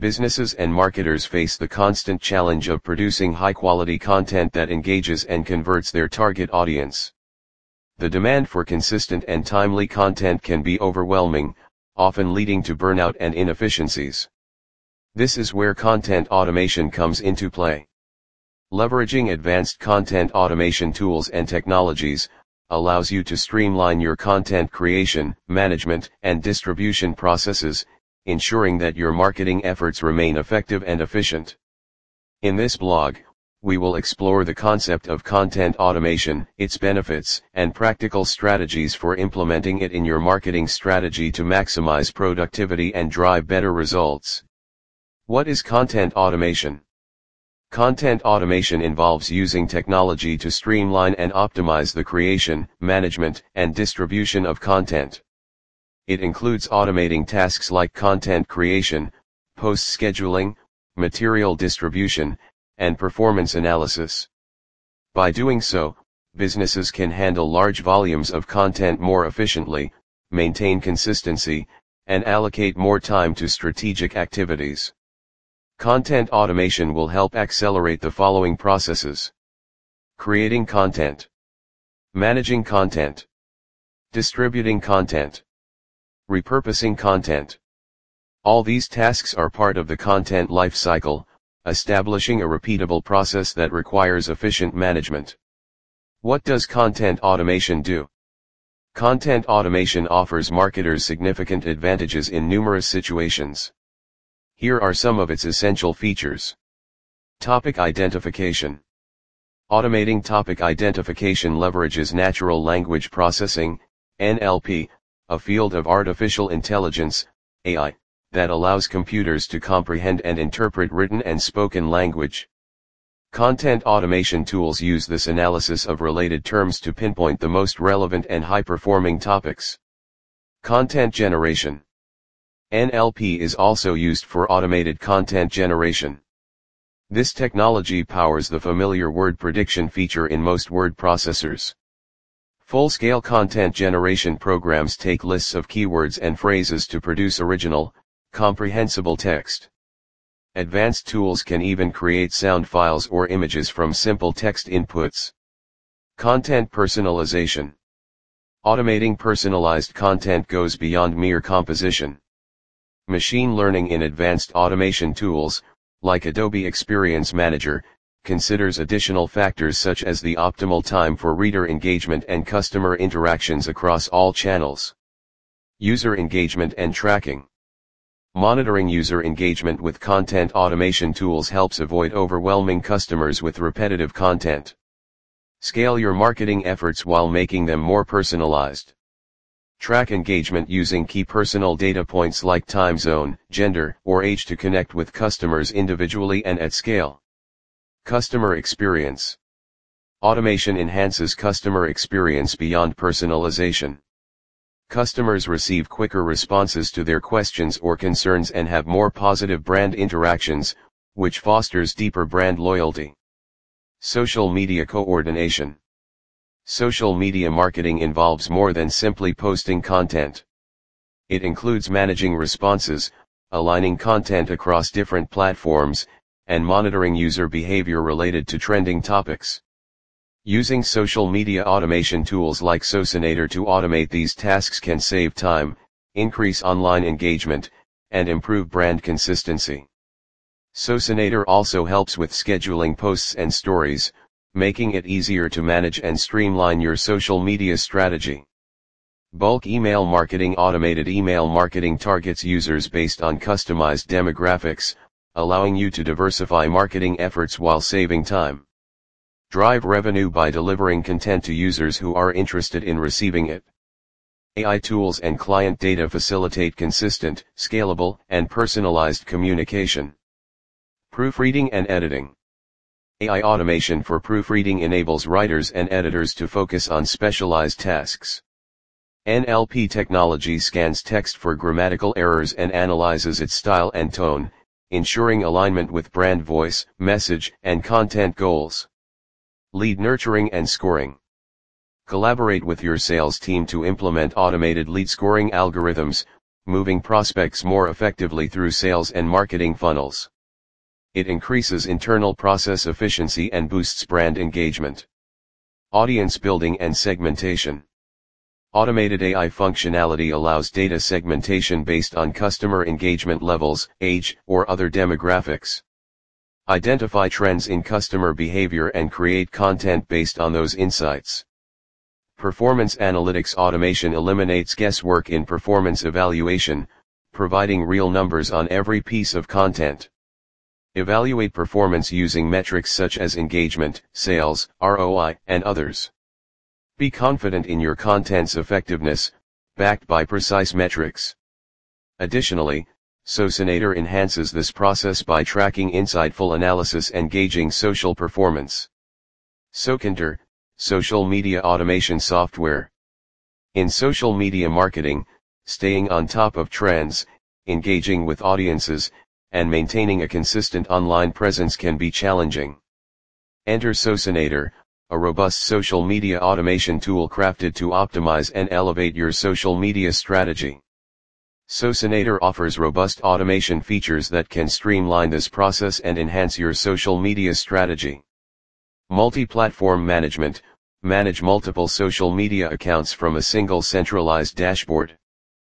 Businesses and marketers face the constant challenge of producing high-quality content that engages and converts their target audience. The demand for consistent and timely content can be overwhelming, often leading to burnout and inefficiencies. This is where content automation comes into play. Leveraging advanced content automation tools and technologies allows you to streamline your content creation, management, and distribution processes, ensuring that your marketing efforts remain effective and efficient. In this blog, we will explore the concept of content automation, its benefits, and practical strategies for implementing it in your marketing strategy to maximize productivity and drive better results. What is content automation? Content automation involves using technology to streamline and optimize the creation, management, and distribution of content. It includes automating tasks like content creation, post scheduling, material distribution, and performance analysis. By doing so, businesses can handle large volumes of content more efficiently, maintain consistency, and allocate more time to strategic activities. Content automation will help accelerate the following processes: creating content, managing content, distributing content, repurposing content. All these tasks are part of the content lifecycle, establishing a repeatable process that requires efficient management. What does content automation do? Content automation offers marketers significant advantages in numerous situations. Here are some of its essential features. Topic identification. Automating topic identification leverages natural language processing, NLP, a field of artificial intelligence, AI, that allows computers to comprehend and interpret written and spoken language. Content automation tools use this analysis of related terms to pinpoint the most relevant and high-performing topics. Content generation. NLP is also used for automated content generation. This technology powers the familiar word prediction feature in most word processors. Full-scale content generation programs take lists of keywords and phrases to produce original, comprehensible text. Advanced tools can even create sound files or images from simple text inputs. Content personalization. Automating personalized content goes beyond mere composition. Machine learning in advanced automation tools, like Adobe Experience Manager, considers additional factors such as the optimal time for reader engagement and customer interactions across all channels. User engagement and tracking. Monitoring user engagement with content automation tools helps avoid overwhelming customers with repetitive content. Scale your marketing efforts while making them more personalized. Track engagement using key personal data points like time zone, gender, or age to connect with customers individually and at scale. Customer experience. Automation enhances customer experience beyond personalization. Customers receive quicker responses to their questions or concerns and have more positive brand interactions, which fosters deeper brand loyalty. Social media coordination. Social media marketing involves more than simply posting content. It includes managing responses, aligning content across different platforms, and monitoring user behavior related to trending topics. Using social media automation tools like Socinator to automate these tasks can save time, increase online engagement, and improve brand consistency. Socinator also helps with scheduling posts and stories, making it easier to manage and streamline your social media strategy. Bulk email marketing. Automated email marketing targets users based on customized demographics, allowing you to diversify marketing efforts while saving time. Drive revenue by delivering content to users who are interested in receiving it. AI tools and client data facilitate consistent, scalable, and personalized communication. Proofreading and editing. AI automation for proofreading enables writers and editors to focus on specialized tasks. NLP technology scans text for grammatical errors and analyzes its style and tone, ensuring alignment with brand voice, message, and content goals. Lead nurturing and scoring. Collaborate with your sales team to implement automated lead scoring algorithms, moving prospects more effectively through sales and marketing funnels. It increases internal process efficiency and boosts brand engagement. Audience building and segmentation. Automated AI functionality allows data segmentation based on customer engagement levels, age, or other demographics. Identify trends in customer behavior and create content based on those insights. Performance analytics automation eliminates guesswork in performance evaluation, providing real numbers on every piece of content. Evaluate performance using metrics such as engagement, sales, ROI, and others. Be confident in your content's effectiveness, backed by precise metrics. Additionally, Socinator enhances this process by tracking insightful analysis and gauging social performance. Socinter, social media automation software. In social media marketing, staying on top of trends, engaging with audiences, and maintaining a consistent online presence can be challenging. Enter Socinator, a robust social media automation tool crafted to optimize and elevate your social media strategy. Socinator offers robust automation features that can streamline this process and enhance your social media strategy. Multi-platform management. Manage multiple social media accounts from a single centralized dashboard.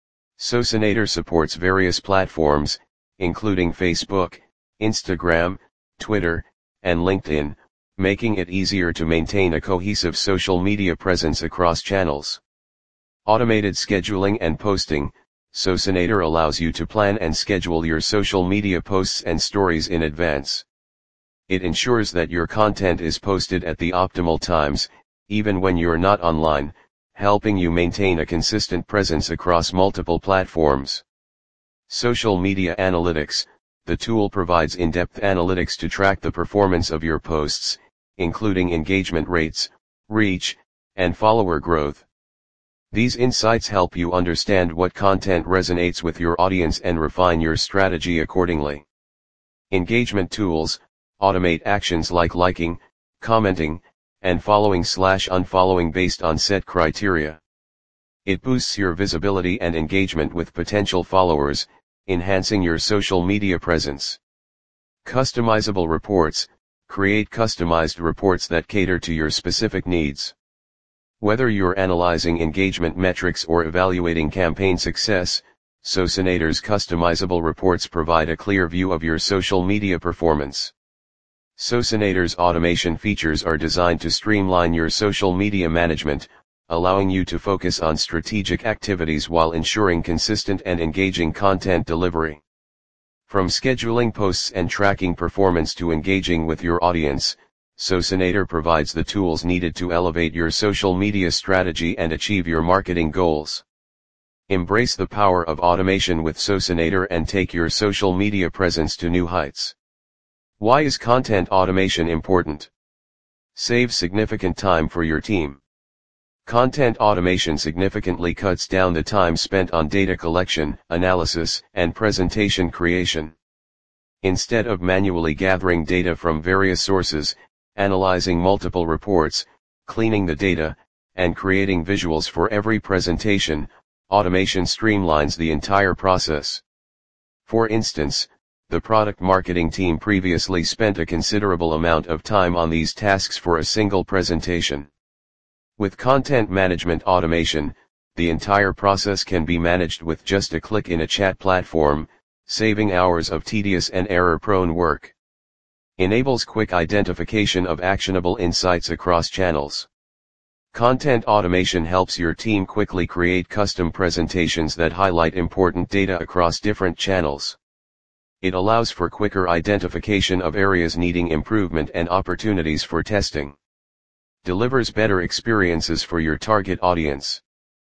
Socinator supports various platforms, including Facebook, Instagram, Twitter, and LinkedIn, making it easier to maintain a cohesive social media presence across channels. Automated scheduling and posting. Socinator allows you to plan and schedule your social media posts and stories in advance. It ensures that your content is posted at the optimal times, even when you're not online, helping you maintain a consistent presence across multiple platforms. Social Media Analytics. The tool provides in-depth analytics to track the performance of your posts, including engagement rates, reach, and follower growth. These insights help you understand what content resonates with your audience and refine your strategy accordingly. Engagement tools. Automate actions like liking, commenting, and following/unfollowing based on set criteria. It boosts your visibility and engagement with potential followers, enhancing your social media presence. Customizable reports. Create customized reports that cater to your specific needs. Whether you're analyzing engagement metrics or evaluating campaign success, Socinator's customizable reports provide a clear view of your social media performance. Socinator's automation features are designed to streamline your social media management, allowing you to focus on strategic activities while ensuring consistent and engaging content delivery. From scheduling posts and tracking performance to engaging with your audience, Socinator provides the tools needed to elevate your social media strategy and achieve your marketing goals. Embrace the power of automation with Socinator and take your social media presence to new heights. Why is content automation important? Save significant time for your team. Content automation significantly cuts down the time spent on data collection, analysis, and presentation creation. Instead of manually gathering data from various sources, analyzing multiple reports, cleaning the data, and creating visuals for every presentation, automation streamlines the entire process. For instance, the product marketing team previously spent a considerable amount of time on these tasks for a single presentation. With content management automation, the entire process can be managed with just a click in a chat platform, saving hours of tedious and error-prone work. Enables quick identification of actionable insights across channels. Content automation helps your team quickly create custom presentations that highlight important data across different channels. It allows for quicker identification of areas needing improvement and opportunities for testing. Delivers better experiences for your target audience.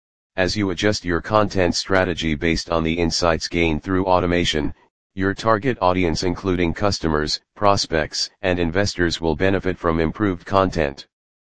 As you adjust your content strategy based on the insights gained through automation, your target audience including customers, prospects, and investors will benefit from improved content.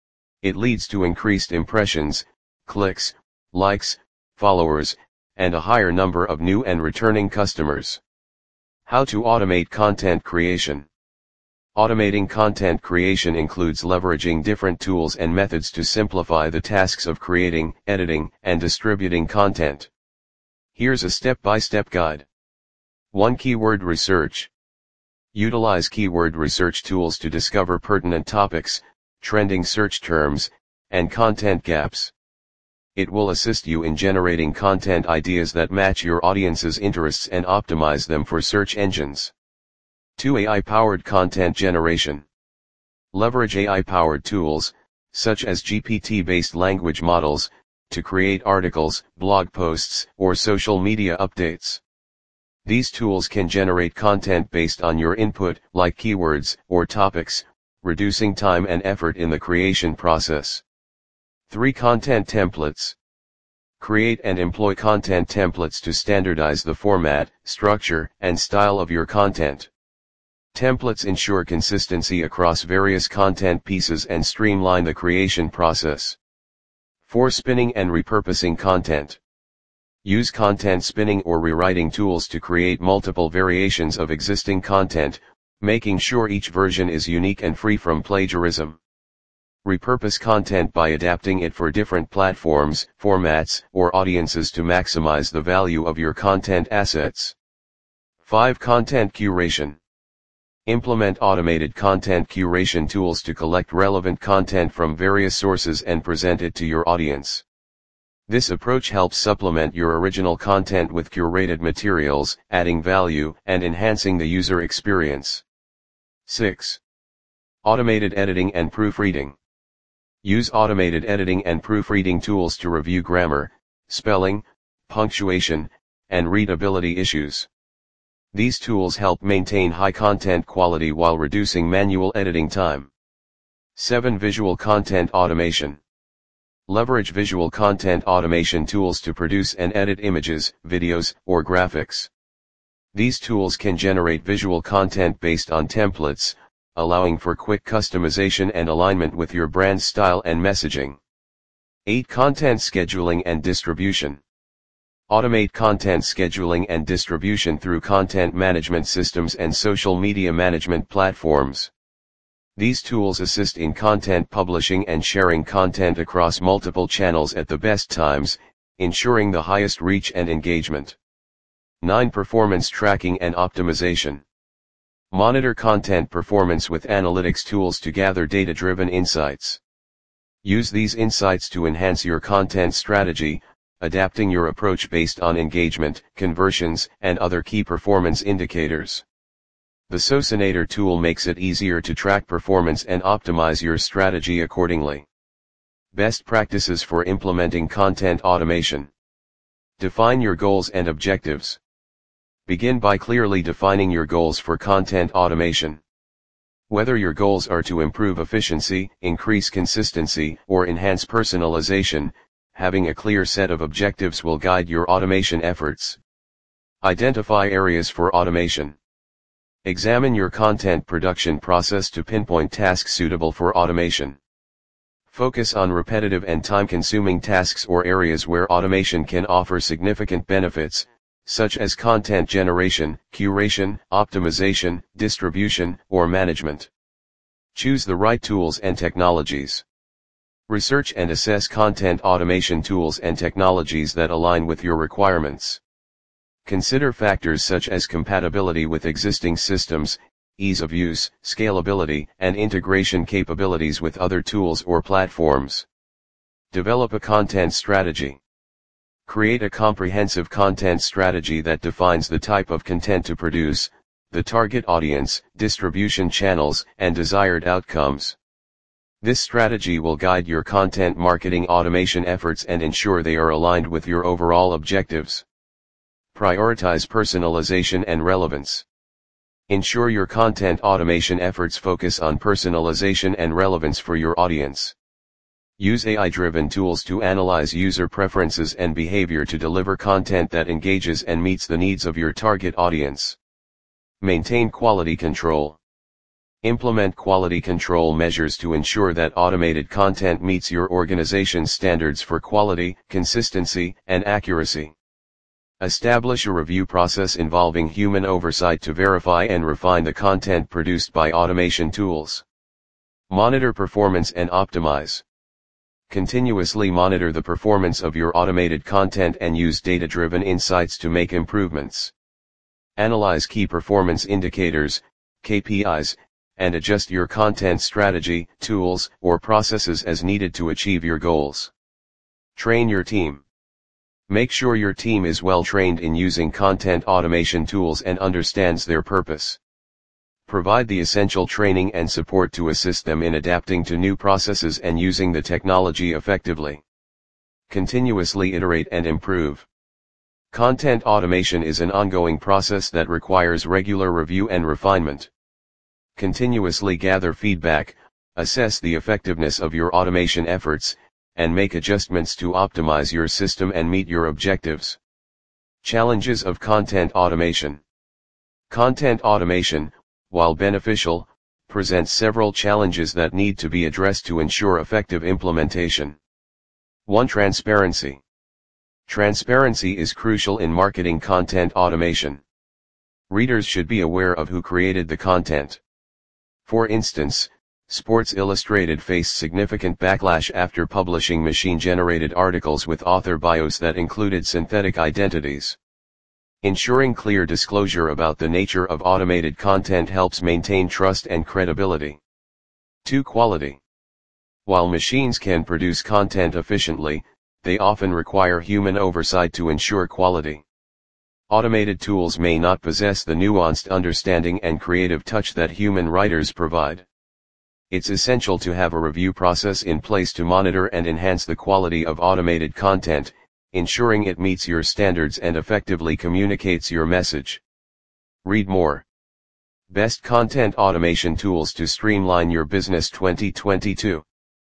It leads to increased impressions, clicks, likes, followers, and a higher number of new and returning customers. How to automate content creation. Automating content creation includes leveraging different tools and methods to simplify the tasks of creating, editing, and distributing content. Here's a step-by-step guide. 1. Keyword research. Utilize keyword research tools to discover pertinent topics, trending search terms, and content gaps. It will assist you in generating content ideas that match your audience's interests and optimize them for search engines. 2. AI-powered content generation. Leverage AI-powered tools, such as GPT-based language models, to create articles, blog posts, or social media updates. These tools can generate content based on your input, like keywords or topics, reducing time and effort in the creation process. 3. Content templates. Create and employ content templates to standardize the format, structure, and style of your content. Templates ensure consistency across various content pieces and streamline the creation process. 4. Spinning and repurposing content. Use content spinning or rewriting tools to create multiple variations of existing content, making sure each version is unique and free from plagiarism. Repurpose content by adapting it for different platforms, formats, or audiences to maximize the value of your content assets. 5. Content curation. Implement automated content curation tools to collect relevant content from various sources and present it to your audience. This approach helps supplement your original content with curated materials, adding value and enhancing the user experience. 6. Automated editing and proofreading. Use automated editing and proofreading tools to review grammar, spelling, punctuation, and readability issues. These tools help maintain high content quality while reducing manual editing time. 7. Visual content automation. Leverage visual content automation tools to produce and edit images, videos, or graphics. These tools can generate visual content based on templates, allowing for quick customization and alignment with your brand's style and messaging. 8. Content scheduling and distribution. Automate content scheduling and distribution through content management systems and social media management platforms. These tools assist in content publishing and sharing content across multiple channels at the best times, ensuring the highest reach and engagement. 9. Performance tracking and optimization. Monitor content performance with analytics tools to gather data-driven insights. Use these insights to enhance your content strategy, adapting your approach based on engagement, conversions, and other key performance indicators. The Socinator tool makes it easier to track performance and optimize your strategy accordingly. Best practices for implementing content automation. Define your goals and objectives. Begin by clearly defining your goals for content automation. Whether your goals are to improve efficiency, increase consistency, or enhance personalization, having a clear set of objectives will guide your automation efforts. Identify areas for automation. Examine your content production process to pinpoint tasks suitable for automation. Focus on repetitive and time-consuming tasks or areas where automation can offer significant benefits, such as content generation, curation, optimization, distribution, or management. Choose the right tools and technologies. Research and assess content automation tools and technologies that align with your requirements. Consider factors such as compatibility with existing systems, ease of use, scalability, and integration capabilities with other tools or platforms. Develop a content strategy. Create a comprehensive content strategy that defines the type of content to produce, the target audience, distribution channels, and desired outcomes. This strategy will guide your content marketing automation efforts and ensure they are aligned with your overall objectives. Prioritize personalization and relevance. Ensure your content automation efforts focus on personalization and relevance for your audience. Use AI-driven tools to analyze user preferences and behavior to deliver content that engages and meets the needs of your target audience. Maintain quality control. Implement quality control measures to ensure that automated content meets your organization's standards for quality, consistency, and accuracy. Establish a review process involving human oversight to verify and refine the content produced by automation tools. Monitor performance and optimize. Continuously monitor the performance of your automated content and use data-driven insights to make improvements. Analyze key performance indicators, KPIs, and adjust your content strategy, tools, or processes as needed to achieve your goals. Train your team. Make sure your team is well trained in using content automation tools and understands their purpose. Provide the essential training and support to assist them in adapting to new processes and using the technology effectively. Continuously iterate and improve. Content automation is an ongoing process that requires regular review and refinement. Continuously gather feedback, assess the effectiveness of your automation efforts, and make adjustments to optimize your system and meet your objectives. Challenges of content automation. Content automation, while beneficial, presents several challenges that need to be addressed to ensure effective implementation. 1. Transparency. Transparency is crucial in marketing content automation. Readers should be aware of who created the content. For instance, Sports Illustrated faced significant backlash after publishing machine-generated articles with author bios that included synthetic identities. Ensuring clear disclosure about the nature of automated content helps maintain trust and credibility. 2. Quality. While machines can produce content efficiently, they often require human oversight to ensure quality. Automated tools may not possess the nuanced understanding and creative touch that human writers provide. It's essential to have a review process in place to monitor and enhance the quality of automated content, ensuring it meets your standards and effectively communicates your message. Read more. Best Content Automation Tools to Streamline Your Business 2022.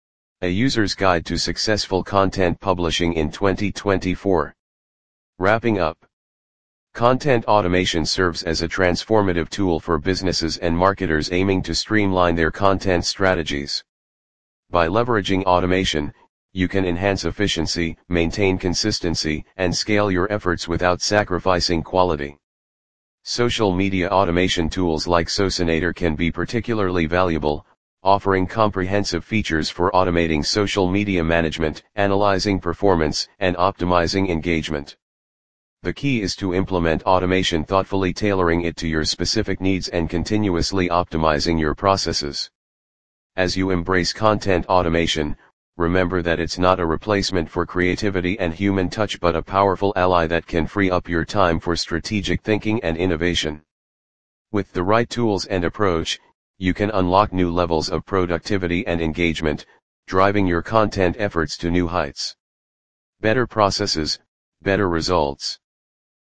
A User's Guide to Successful Content Publishing in 2024. Wrapping up. Content automation serves as a transformative tool for businesses and marketers aiming to streamline their content strategies. By leveraging automation, you can enhance efficiency, maintain consistency, and scale your efforts without sacrificing quality. Social media automation tools like Socinator can be particularly valuable, offering comprehensive features for automating social media management, analyzing performance, and optimizing engagement. The key is to implement automation thoughtfully, tailoring it to your specific needs and continuously optimizing your processes. As you embrace content automation, remember that it's not a replacement for creativity and human touch but a powerful ally that can free up your time for strategic thinking and innovation. With the right tools and approach, you can unlock new levels of productivity and engagement, driving your content efforts to new heights. Better processes, better results.